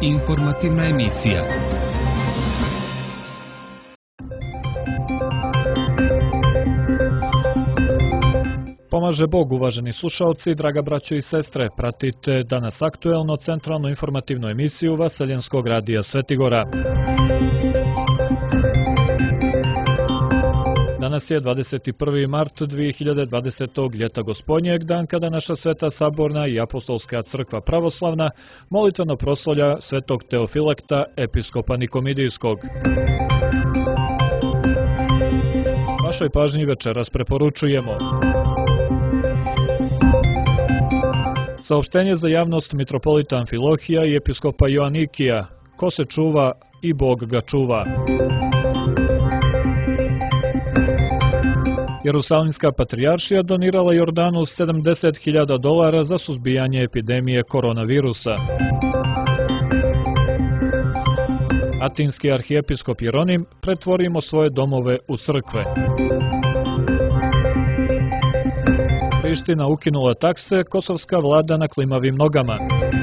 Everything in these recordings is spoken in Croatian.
Informativna emisija. Pomaže Bog, uvaženi slušalci, draga braćo i sestre, pratite danas aktuelno centralnu informativnu emisiju Vaseljenskog radija Svetigora. Danas je 21. mart 2020. ljeta gospodnjeg, dan kada naša Sveta Saborna i Apostolska crkva pravoslavna molitveno proslavlja svetog Teofilakta, episkopa Nikomidijskog. Vašoj pažnji večeras preporučujemo saopštenje za javnost mitropolita Amfilohija i episkopa Joanikija. Ko se čuva i Bog ga čuva. Jerusalimska patrijaršija donirala Jordanu $70.000 za suzbijanje epidemije koronavirusa. Atinski arhijepiskop Jeronim: pretvorimo svoje domove u crkve. Priština ukinula takse, kosovska vlada na klimavim nogama.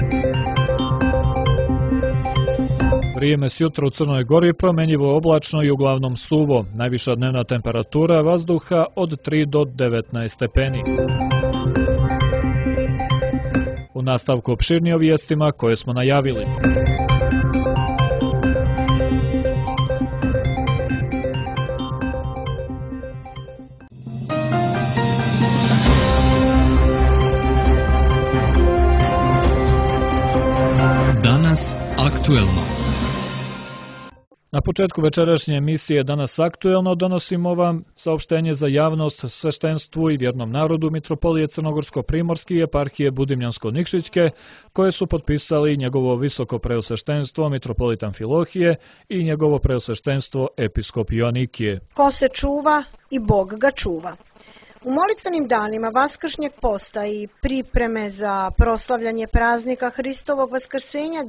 Vrijeme s jutra u Crnoj Gori promenjivo oblačno i uglavnom suvo. Najviša dnevna temperatura vazduha od 3 do 19 stepeni. U nastavku opširnije o vijestima koje smo najavili. Danas aktuelno. Na početku večerašnje emisije Danas aktuelno donosimo vam saopštenje za javnost, sveštenstvu i vjernom narodu mitropolije Crnogorsko-primorske i eparhije Budimljansko-Nikšićke, koje su potpisali njegovo visoko preosveštenstvo mitropolit Amfilohije i njegovo preosveštenstvo episkop Joanikije. Ko se čuva i Bog ga čuva. U molitvenim danima Vaskršnjeg posta i pripreme za proslavljanje praznika Hristovog vaskrsenja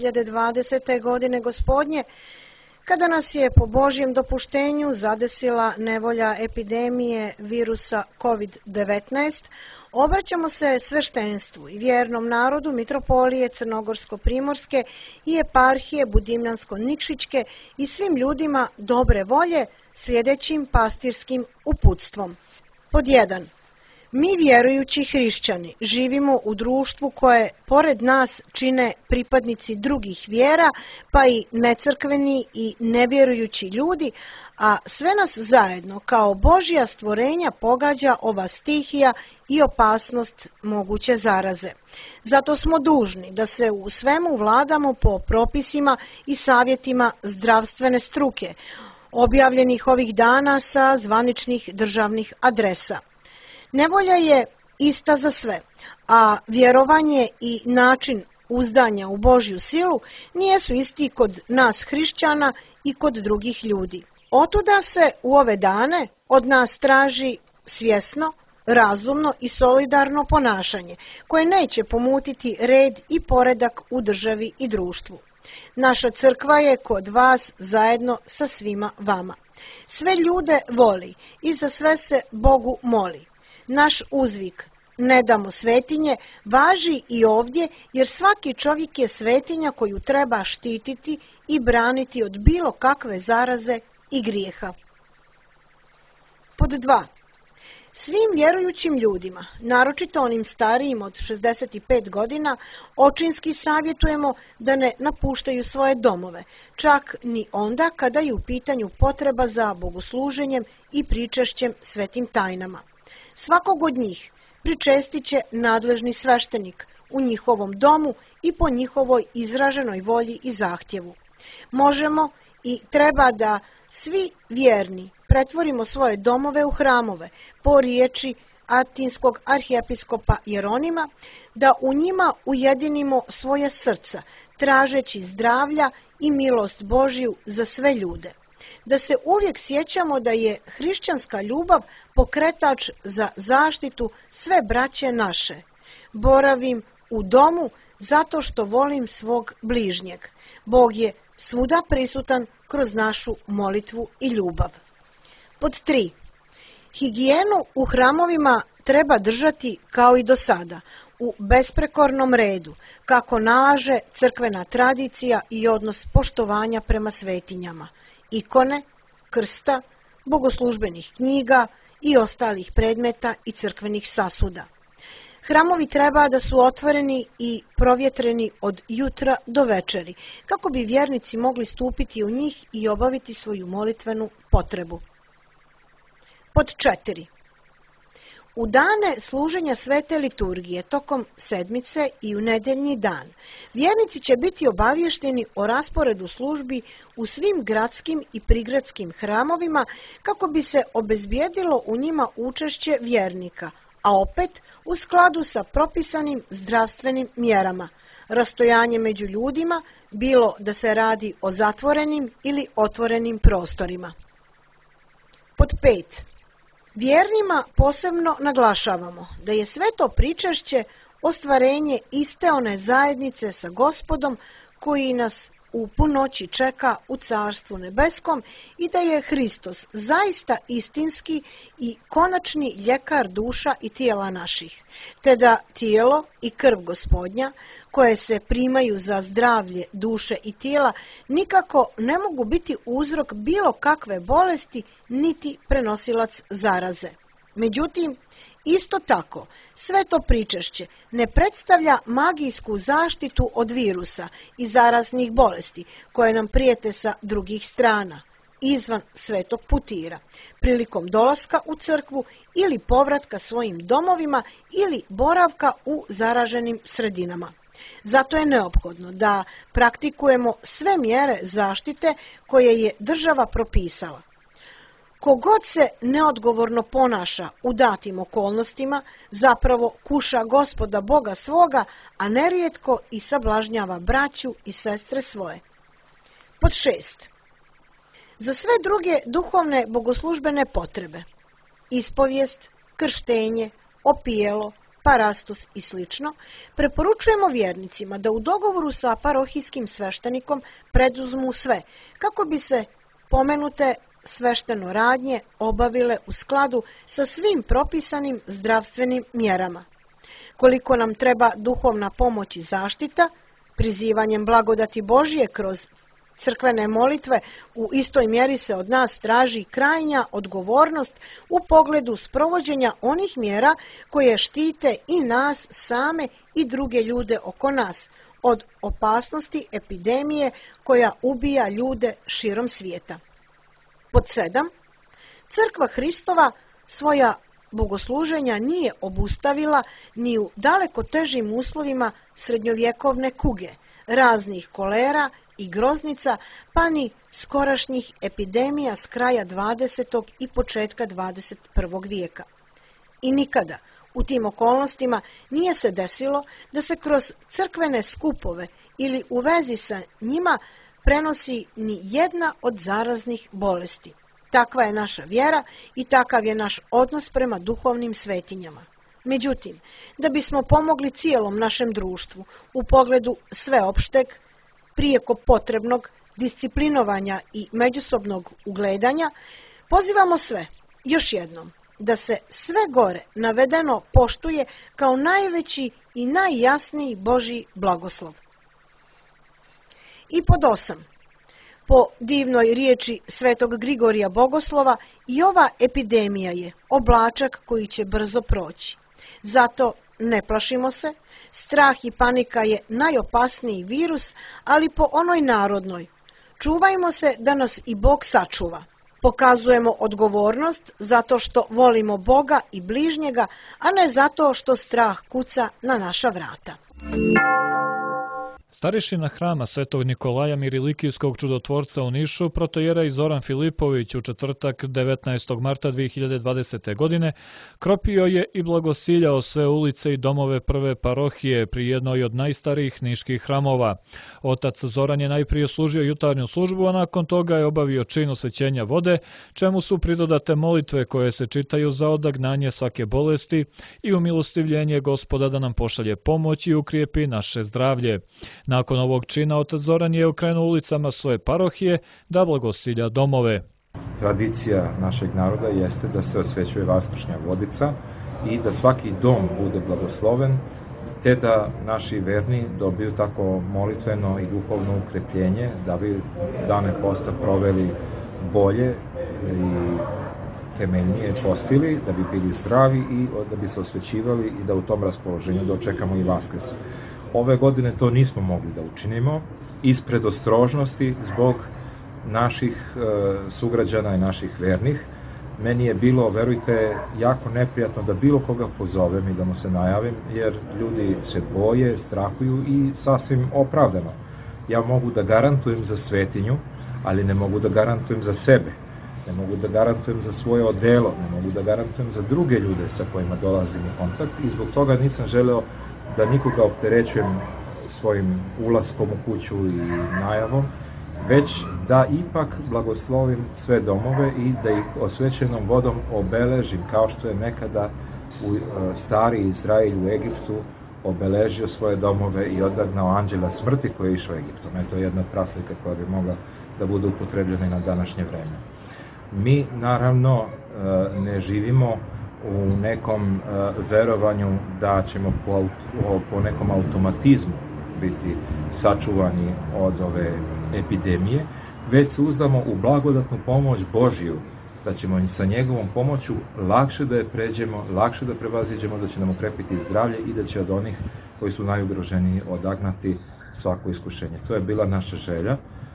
2020. godine gospodnje, kada nas je po Božjem dopuštenju zadesila nevolja epidemije virusa COVID-19, obraćamo se sveštenstvu i vjernom narodu mitropolije Crnogorsko-primorske i eparhije Budimljansko-Nikšićke i svim ljudima dobre volje sljedećim pastirskim uputstvom. Pod 1. Mi vjerujući hrišćani živimo u društvu koje pored nas čine pripadnici drugih vjera, pa i necrkveni i nevjerujući ljudi, a sve nas zajedno kao Božja stvorenja pogađa ova stihija i opasnost moguće zaraze. Zato smo dužni da se u svemu vladamo po propisima i savjetima zdravstvene struke, objavljenih ovih dana sa zvaničnih državnih adresa. Nevolja je ista za sve, a vjerovanje i način uzdanja u Božju silu nijesu isti kod nas hrišćana i kod drugih ljudi. Otuda se u ove dane od nas traži svjesno, razumno i solidarno ponašanje, koje neće pomutiti red i poredak u državi i društvu. Naša crkva je kod vas zajedno sa svima vama. Sve ljude voli i za sve se Bogu moli. Naš uzvik "ne damo svetinje" važi i ovdje, jer svaki čovjek je svetinja koju treba štititi i braniti od bilo kakve zaraze i grijeha. Pod 2. Svim vjerujućim ljudima, naročito onim starijim od 65 godina, očinski savjetujemo da ne napuštaju svoje domove, čak ni onda kada je u pitanju potreba za bogosluženjem i pričešćem svetim tajnama. Svakog od njih pričestit će nadležni sveštenik u njihovom domu i po njihovoj izraženoj volji i zahtjevu. Možemo i treba da svi vjerni pretvorimo svoje domove u hramove, po riječi atinskog arhijepiskopa Jeronima, da u njima ujedinimo svoje srca, tražeći zdravlja i milost Božju za sve ljude. Da se uvijek sjećamo da je hrišćanska ljubav pokretač za zaštitu sve braće naše. Boravim u domu zato što volim svog bližnjeg. Bog je svuda prisutan kroz našu molitvu i ljubav. Pod 3. Higijenu u hramovima treba držati kao i do sada, u besprekornom redu, kako nalaže crkvena tradicija i odnos poštovanja prema svetinjama, ikone, krsta, bogoslužbenih knjiga i ostalih predmeta i crkvenih sasuda. Hramovi treba da su otvoreni i provjetreni od jutra do večeri, kako bi vjernici mogli stupiti u njih i obaviti svoju molitvenu potrebu. Pod 4. U dane služenja svete liturgije tokom sedmice i u nedeljni dan, vjernici će biti obavješteni o rasporedu službi u svim gradskim i prigradskim hramovima kako bi se obezbijedilo u njima učešće vjernika, a opet u skladu sa propisanim zdravstvenim mjerama, rastojanje među ljudima, bilo da se radi o zatvorenim ili otvorenim prostorima. Pod 5. Vjernima posebno naglašavamo da je sveto pričašće ostvarenje iste one zajednice sa Gospodom koji nas u punoći čeka u Carstvu nebeskom i da je Hristos zaista istinski i konačni ljekar duša i tijela naših, te da tijelo i krv Gospodnja, koje se primaju za zdravlje duše i tijela, nikako ne mogu biti uzrok bilo kakve bolesti niti prenosilac zaraze. Međutim, isto tako, sveto pričašće ne predstavlja magijsku zaštitu od virusa i zaraznih bolesti koje nam prijete sa drugih strana, izvan svetog putira, prilikom dolaska u crkvu ili povratka svojim domovima ili boravka u zaraženim sredinama. Zato je neophodno da praktikujemo sve mjere zaštite koje je država propisala. Kogod se neodgovorno ponaša u datim okolnostima, zapravo kuša Gospoda Boga svoga, a nerijetko i sablažnjava braću i sestre svoje. Pod 6. Za sve druge duhovne bogoslužbene potrebe, ispovijest, krštenje, opijelo, parastos i sl., preporučujemo vjernicima da u dogovoru sa parohijskim sveštenikom preduzmu sve, kako bi se pomenute svešteno radnje obavile u skladu sa svim propisanim zdravstvenim mjerama. Koliko nam treba duhovna pomoć i zaštita, prizivanjem blagodati Božje kroz crkvene molitve, u istoj mjeri se od nas traži krajnja odgovornost u pogledu sprovođenja onih mjera koje štite i nas same i druge ljude oko nas od opasnosti epidemije koja ubija ljude širom svijeta. Pod 7. Crkva Hristova svoja bogosluženja nije obustavila ni u daleko težim uslovima srednjovjekovne kuge, raznih kolera i groznica, pa ni skorašnjih epidemija s kraja 20. i početka 21. vijeka. I nikada u tim okolnostima nije se desilo da se kroz crkvene skupove ili u vezi sa njima prenosi ni jedna od zaraznih bolesti. Takva je naša vjera i takav je naš odnos prema duhovnim svetinjama. Međutim, da bismo pomogli cijelom našem društvu u pogledu sveopšteg, prijeko potrebnog disciplinovanja i međusobnog ugledanja, pozivamo sve, još jednom, da se sve gore navedeno poštuje kao najveći i najjasniji Božji blagoslov. I pod 8. Po divnoj riječi svetog Grigorija Bogoslova, i ova epidemija je oblačak koji će brzo proći. Zato ne plašimo se, strah i panika je najopasniji virus, ali po onoj narodnoj. Čuvajmo se da nas i Bog sačuva. Pokazujemo odgovornost zato što volimo Boga i bližnjega, a ne zato što strah kuca na naša vrata. Starešina hrama Svetog Nikolaja Mirilikijskog čudotvorca u Nišu, protojerej Zoran Filipović u četvrtak 19. marta 2020. godine kropio je i blagosiljao sve ulice i domove prve parohije pri jednoj od najstarijih niških hramova. Otac Zoran je najprije služio jutarnju službu, a nakon toga je obavio čin osvećenja vode, čemu su pridodate molitve koje se čitaju za odagnanje svake bolesti i umilostivljenje Gospoda da nam pošalje pomoć i ukrijepi naše zdravlje. Nakon ovog čina otac Zoran je okrenuo ulicama svoje parohije da blagosilja domove. Tradicija našeg naroda jeste da se osvećuje vaskršnja vodica i da svaki dom bude blagosloven te da naši verni dobiju tako molitveno i duhovno ukrepljenje, da bi dane posta proveli bolje i temeljnije postili, da bi bili zdravi i da bi se osvećivali i da u tom raspoloženju dočekamo i Vaskrs. Ove godine to nismo mogli da učinimo ispred ostrožnosti zbog naših sugrađana i naših vernih. Meni je bilo, verujte, jako neprijatno da bilo koga pozovem i da mu se najavim, jer ljudi se boje, strahuju i sasvim opravdano. Ja mogu da garantujem za svetinju, ali ne mogu da garantujem za sebe. Ne mogu da garantujem za svoje odelo, ne mogu da garantujem za druge ljude sa kojima dolazim u kontakt i zbog toga nisam želeo da nikoga opterećujem svojim ulaskom u kuću i najavom, već da ipak blagoslovim sve domove i da ih osvećenom vodom obeležim, kao što je nekada u stari Izrael u Egiptu obeležio svoje domove i odagnao anđela smrti koji je išao Egiptom. To je jedna praslika koja bi mogla da bude upotrebljena i na današnje vreme. Mi naravno ne živimo u nekom verovanju da ćemo po nekom automatizmu biti sačuvani od ove epidemije, već se uzdamo u blagodatnu pomoć Božiju, da ćemo sa njegovom pomoću lakše da je pređemo, lakše da prevaziđemo, da će nam okrepiti zdravlje i da će od onih koji su najugroženiji odagnati svako iskušenje. To je bila naša želja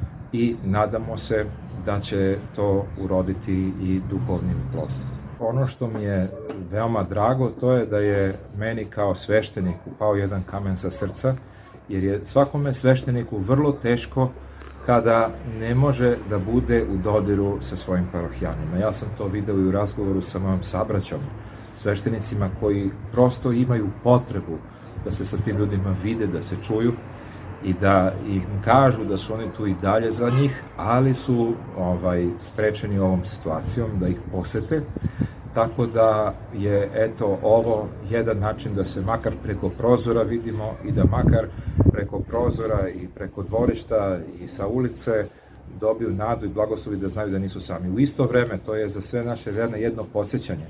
i nadamo se da će to uroditi i duhovnim plodom. Ono što mi je veoma drago, to je da je meni kao svešteniku pao jedan kamen sa srca, jer je svakome svešteniku vrlo teško kada ne može da bude u dodiru sa svojim parohijanima. Ja sam to video i u razgovoru sa mojom sabraćom, sveštenicima koji prosto imaju potrebu da se sa tim ljudima vide, da se čuju i da im kažu da su oni tu i dalje za njih, ali su sprečeni ovom situacijom da ih posete. Tako da je ovo jedan način da se makar preko prozora vidimo i da makar preko prozora i preko dvorišta i sa ulice dobiju nadu i blagoslovi da znaju da nisu sami. U isto vreme to je za sve naše verne jedno podsjećanje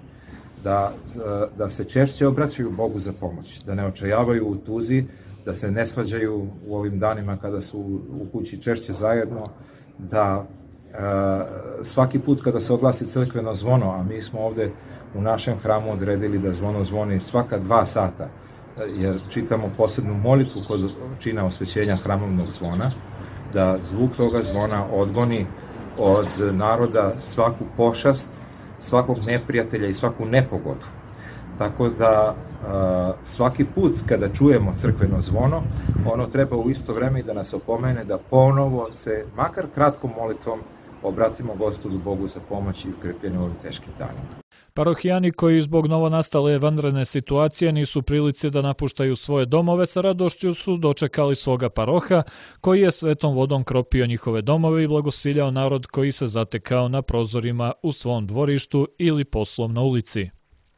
da se češće obraćaju Bogu za pomoć, da ne očajavaju u tuzi, da se ne svađaju u ovim danima kada su u kući češće zajedno, da svaki put kada se oglasi crkveno zvono, a mi smo ovde u našem hramu odredili da zvono zvoni svaka 2 sata, jer čitamo posebnu molitvu kod čina osvećenja hramovnog zvona, da zvuk toga zvona odgoni od naroda svaku pošast, svakog neprijatelja i svaku nepogodu. Tako da svaki put kada čujemo crkveno zvono, ono treba u isto vreme da nas opomene da ponovo se, makar kratkom molitvom, obratimo Gospodu Bogu za pomoć i ukrepljenje u ovim teškim danima. Parohijani koji zbog novonastale vanredne situacije nisu u prilici da napuštaju svoje domove, sa radošću su dočekali svoga paroha, koji je svetom vodom kropio njihove domove i blagosiljao narod koji se zatekao na prozorima u svom dvorištu ili poslovnoj ulici.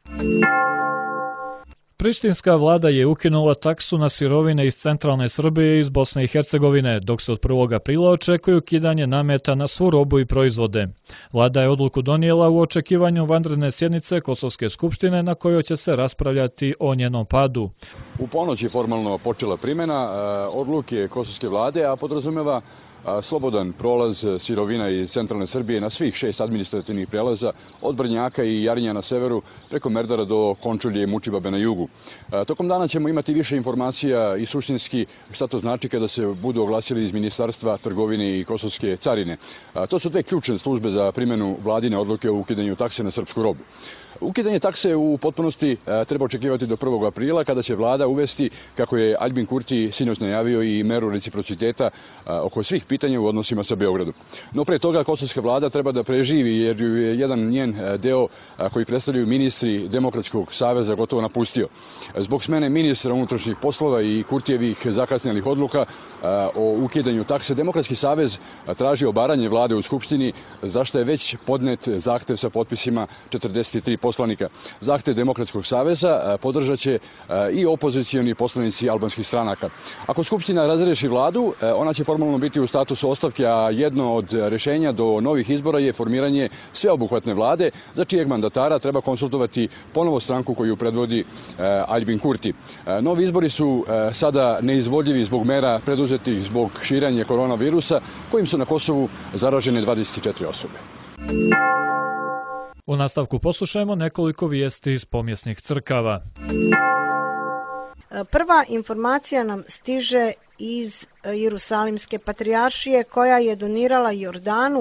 Prištinska vlada je ukinula taksu na sirovine iz centralne Srbije i iz Bosne i Hercegovine, dok se od 1. aprila očekuje ukidanje nameta na svu robu i proizvode. Vlada je odluku donijela u očekivanju vanredne sjednice Kosovske skupštine na kojoj će se raspravljati o njenom padu. U ponoć je formalno počela primjena odluke Kosovske vlade, a podrazumeva slobodan prolaz sirovina iz centralne Srbije na svih 6 administrativnih prelaza od Brnjaka i Jarinja na severu preko Merdara do Končulje i Mučibabe na jugu. Tokom dana ćemo imati više informacija i suštinski šta to znači kada se budu oglasili iz Ministarstva trgovine i Kosovske carine. To su 2 ključne službe za primjenu vladine odluke o ukidanju takse na srpsku robu. Ukidanje takse u potpunosti treba očekivati do 1. aprila kada će vlada uvesti, kako je Aljbin Kurti sinoć najavio, i meru reciprociteta oko svih pitanja u odnosima sa Beogradom. No pre toga kosovska vlada treba da preživi jer ju je jedan njen deo koji predstavljaju ministri Demokratskog saveza gotovo napustio. Zbog smene ministra unutrašnjih poslova i Kurtijevih zakasnjelih odluka o ukidanju takse, Demokratski savez traži obaranje vlade u Skupštini, zašto je već podnet zahtev sa potpisima 43 narodnih poslanika. Zahtjev Demokratskog saveza podržat će i opozicioni poslanici albanskih stranaka. Ako Skupština razriješi vladu, ona će formalno biti u statusu ostavke, a jedno od rješenja do novih izbora je formiranje sveobuhvatne vlade, za čijeg mandatara treba konsultovati ponovo stranku koju predvodi Aljbin Kurti. Novi izbori su sada neizvodljivi zbog mera preduzetih zbog širenja koronavirusa, kojim su na Kosovu zaražene 24 osobe. U nastavku poslušajmo nekoliko vijesti iz pomjesnih crkava. Prva informacija nam stiže iz Jerusalimske patrijaršije, koja je donirala Jordanu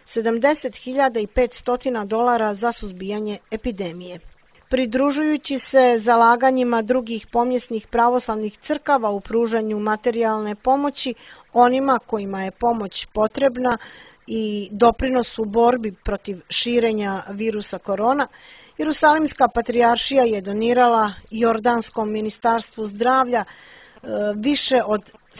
$70.500 za suzbijanje epidemije. Pridružujući se zalaganjima drugih pomjesnih pravoslavnih crkava u pružanju materijalne pomoći onima kojima je pomoć potrebna i doprinos u borbi protiv širenja virusa korona, Jerusalimska patrijaršija je donirala Jordanskom ministarstvu zdravlja više od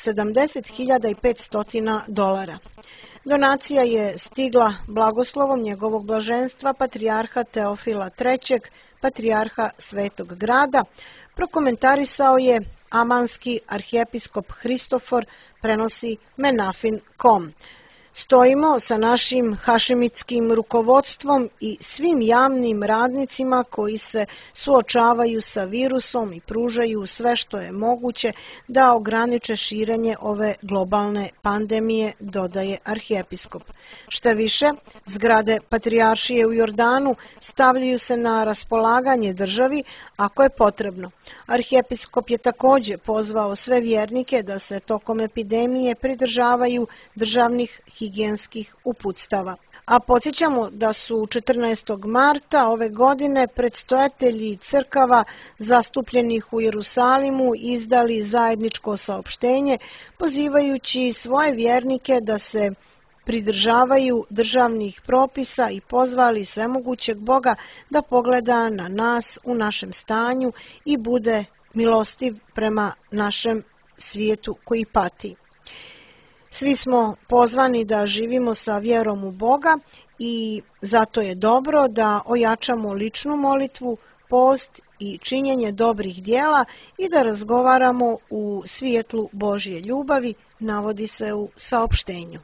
$70.500. Donacija je stigla blagoslovom njegovog blaženstva patrijarha Teofila III, patrijarha Svetog grada, prokomentarisao je amanski arhijepiskop Hristofor, prenosi Menafin.com. Stojimo sa našim hašemitskim rukovodstvom i svim javnim radnicima koji se suočavaju sa virusom i pružaju sve što je moguće da ograniče širenje ove globalne pandemije, dodaje arhijepiskop. Šta više, zgrade patrijaršije u Jordanu stavljaju se na raspolaganje državi ako je potrebno. Arhijepiskop je također pozvao sve vjernike da se tokom epidemije pridržavaju državnih higijenskih uputstava. A podsjećamo da su 14. marta ove godine predstojatelji crkava zastupljenih u Jerusalimu izdali zajedničko saopštenje pozivajući svoje vjernike da se pridržavaju državnih propisa i pozvali svemogućeg Boga da pogleda na nas u našem stanju i bude milostiv prema našem svijetu koji pati. Svi smo pozvani da živimo sa vjerom u Boga i zato je dobro da ojačamo ličnu molitvu, post i činjenje dobrih djela i da razgovaramo u svijetlu Božje ljubavi, navodi se u saopštenju.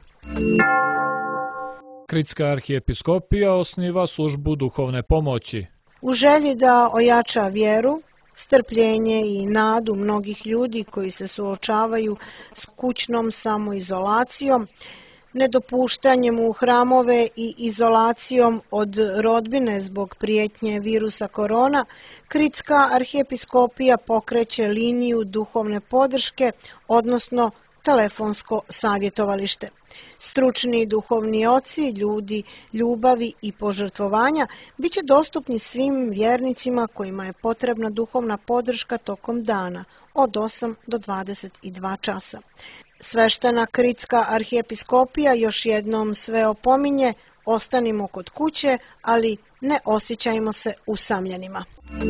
Kritska arhijepiskopija osniva službu duhovne pomoći. U želji da ojača vjeru, strpljenje i nadu mnogih ljudi koji se suočavaju s kućnom samoizolacijom, nedopuštanjem u hramove i izolacijom od rodbine zbog prijetnje virusa korona, Kritska arhijepiskopija pokreće liniju duhovne podrške, odnosno telefonsko savjetovalište. Stručni duhovni oci, ljudi ljubavi i požrtvovanja bit će dostupni svim vjernicima kojima je potrebna duhovna podrška tokom dana od 8 do 22 časa. Sveštena Kritska arhijepiskopija još jednom sve opominje: ostanimo kod kuće, ali ne osjećajmo se usamljenima.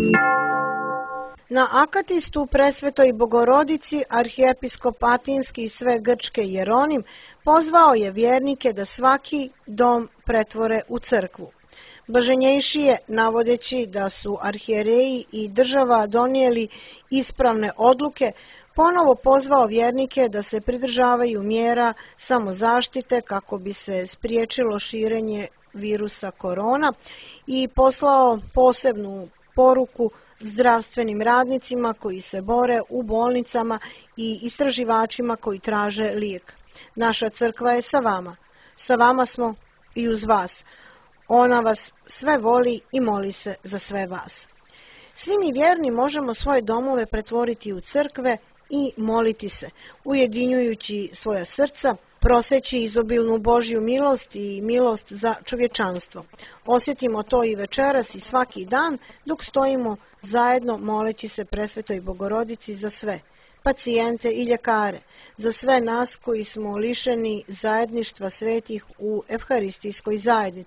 Na akatistu Presvetoj Bogorodici arhijepiskop Atinski i sve Grčke Jeronim pozvao je vjernike da svaki dom pretvore u crkvu. Blaženjejšije, navodeći da su arhijereji i država donijeli ispravne odluke, ponovo pozvao vjernike da se pridržavaju mjera samozaštite kako bi se spriječilo širenje virusa korona i poslao posebnu poruku zdravstvenim radnicima koji se bore u bolnicama i istraživačima koji traže lijek. Naša crkva je sa vama smo i uz vas. Ona vas sve voli i moli se za sve vas. Svi mi vjerni možemo svoje domove pretvoriti u crkve i moliti se, ujedinjujući svoja srca, proseći izobilnu Božju milost i milost za čovječanstvo. Osjetimo to i večeras i svaki dan dok stojimo zajedno moleći se Presvetoj Bogorodici za sve, pacijente i ljekare, za sve nas koji smo lišeni zajedništva svetih u evharistijskoj zajednici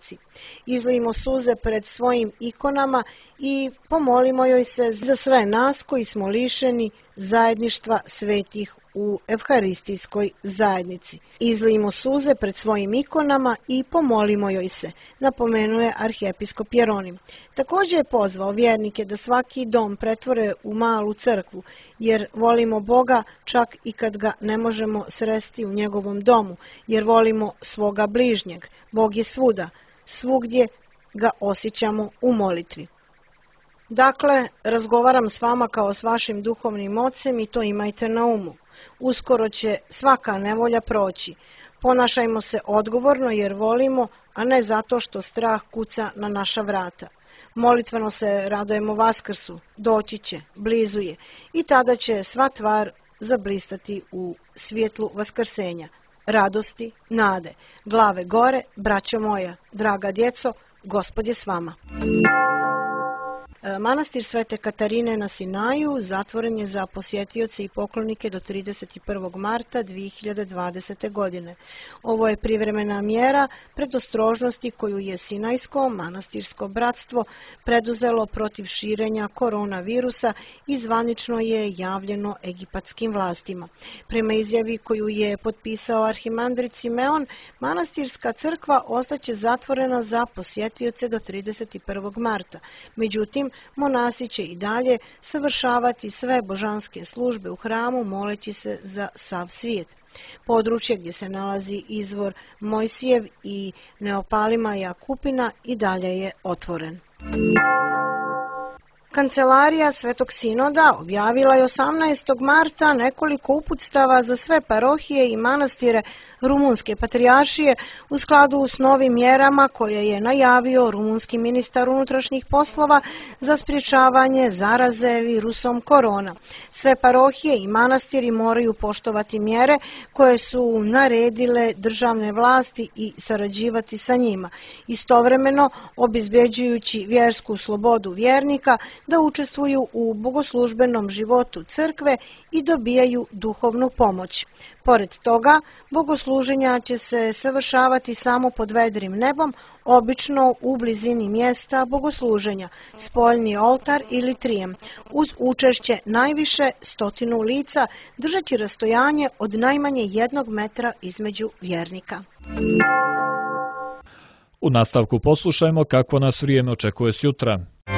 Izlijmo suze pred svojim ikonama i pomolimo joj se za sve nas koji smo lišeni zajedništva svetih u evharistijskoj zajednici. Izlijmo suze pred svojim ikonama i pomolimo joj se, napomenuje arhijepiskop Jeronim. Također je pozvao vjernike da svaki dom pretvore u malu crkvu, jer volimo Boga čak i kad ga ne možemo sresti u njegovom domu, jer volimo svoga bližnjeg. Bog je svuda, svugdje ga osjećamo u molitvi. Dakle, razgovaram s vama kao s vašim duhovnim ocem i to imajte na umu. Uskoro će svaka nevolja proći. Ponašajmo se odgovorno jer volimo, a ne zato što strah kuca na naša vrata. Molitveno se radujemo Vaskrsu, doći će, blizu je i tada će sva tvar zablistati u svjetlu vaskrsenja, radosti, nade. Glave gore, braćo moja, draga djeco, Gospod je s vama. Manastir Svete Katarine na Sinaju zatvoren je za posjetioce i poklonike do 31. marta 2020. godine. Ovo je privremena mjera predostrožnosti koju je Sinajsko manastirsko bratstvo preduzelo protiv širenja koronavirusa i zvanično je javljeno egipatskim vlastima. Prema izjavi koju je potpisao arhimandrit Simeon, manastirska crkva ostaće zatvorena za posjetioce do 31. marta. Međutim, monasi će i dalje savršavati sve božanske službe u hramu moleći se za sav svijet. Područje gdje se nalazi izvor Mojsijev i Neopalima Jakupina i dalje je otvoren. Kancelarija Svetog Sinoda objavila je 18. marta nekoliko uputstava za sve parohije i manastire Rumunske patrijaršije u skladu s novim mjerama koje je najavio rumunski ministar unutrašnjih poslova za sprječavanje zaraze virusom korona. Sve parohije i manastiri moraju poštovati mjere koje su naredile državne vlasti i sarađivati sa njima, istovremeno obezbeđujući vjersku slobodu vjernika da učestvuju u bogoslužbenom životu crkve i dobijaju duhovnu pomoć. Pored toga, bogosluženja će se savršavati samo pod vedrim nebom, obično u blizini mjesta bogosluženja, spoljni oltar ili trijem, uz učešće najviše 100 lica, držeći rastojanje od najmanje 1 metra između vjernika. U nastavku poslušajmo kako nas vrijeme očekuje sjutra.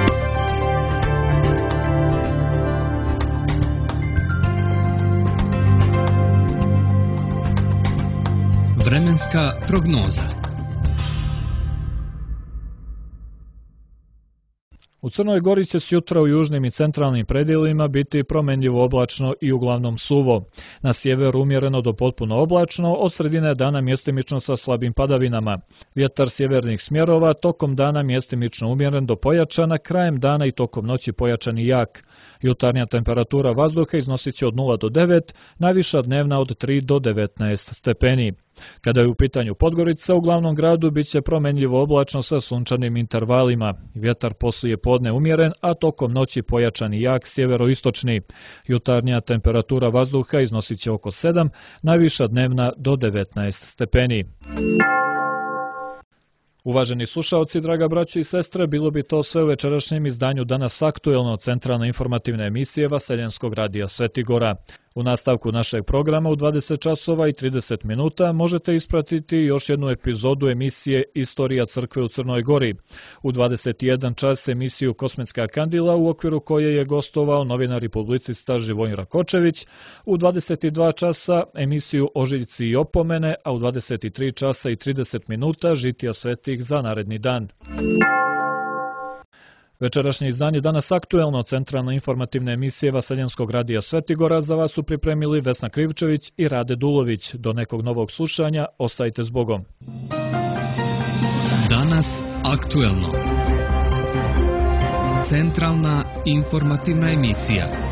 Vremenska prognoza. U Crnoj Gori će sjutra u južnim i centralnim predjelima biti promjenjivo oblačno i uglavnom suvo. Na sjeveru umjereno do potpuno oblačno, od sredine dana mjestimično sa slabim padavinama. Vjetar sjevernih smjerova tokom dana mjestimično umjeren do pojačana, krajem dana i tokom noći pojačan i jak. Jutarnja temperatura vazduha iznosit će od 0 do 9, najviša dnevna od 3 do 19 stepeni. Kada je u pitanju Podgorica, u glavnom gradu bit će promjenjivo oblačno sa sunčanim intervalima. Vjetar poslije podne umjeren, a tokom noći pojačan i jak sjeveroistočni. Jutarnja temperatura vazduha iznosit će oko 7, najviša dnevna do 19 stepeni. Uvaženi slušalci, draga braći i sestre, bilo bi to sve u večerašnjem izdanju Danas aktuelno centralno informativne emisije Vaseljenskog radija Svetigora. U nastavku našeg programa u 20 časova i 30 minuta možete ispratiti još jednu epizodu emisije Istorija crkve u Crnoj Gori. U 21 čas emisiju Kosmetska kandila u okviru koje je gostovao novinar i publicista Živojin Rakočević, u 22 časa emisiju Ožiljci i opomene, a u 23 časa i 30 minuta žitija svetih za naredni dan. Večerašnje izdanje Danas aktuelno centralno informativne emisije Vaseljenskog radija Svetigora za vas su pripremili Vesna Krivčević i Rade Dulović. Do nekog novog slušanja, ostajte s Bogom. Danas aktuelno. Centralna informativna emisija.